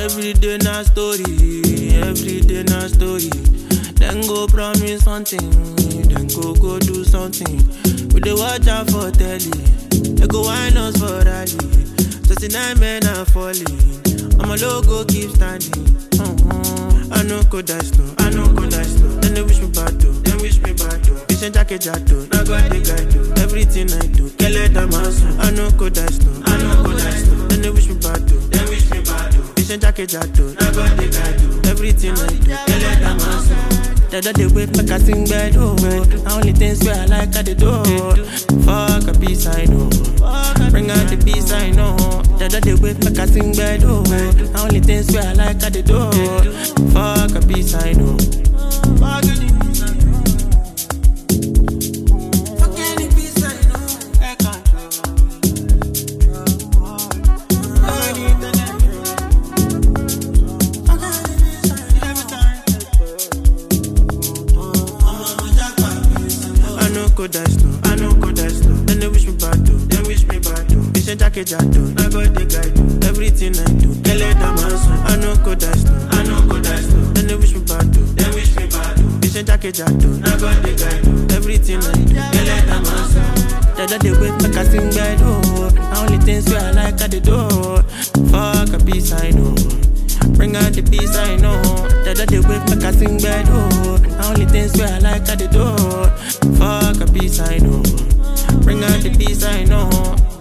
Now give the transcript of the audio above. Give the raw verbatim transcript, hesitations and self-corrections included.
Every day na story, every day na story. Then go promise something, then go go do something. We dey watch out for telly, they go whine us for rally. twenty-nine men are falling, I'm a logo keep standing. Uh-huh. I know go die slow, I know go die slow. Then they wish me bad too, then wish me bad too. They send jacket jato, now God the guy do. Everything I do, kill it I'm awesome. I know go die slow, I know go die slow. Then they wish me bad too, then wish me bad too. They send jacket jato, now God the guy do. Everything I do, kill it I'm awesome. That they wait make I sing bed, oh. I only things where I like at the door. Fuck a peace I know. Bring out the peace I know. That they wait make I sing bed, oh. I only things where I like at the door. Fuck a peace I know. Fuck any peace I know. Fuck any peace I know. I can't go die slow, I know go die slow. Then they wish me bad too, then wish me bad too. They send jacket jato, I got the guy do. Everything I do, kill it I'm awesome. I know go die slow, I know go die slow. Then they wish me bad too, then wish me bad too. They send jacket jato, I got the guy do. Everything I do, kill it I'm awesome. That they wait make I sing bed, oh. I only things where I like at the door. Fuck a peace I know. Bring out the peace I know. That they wait make I sing bed, oh. I only things where I like at the door. Fuck a peace I know. Bring out the peace I know.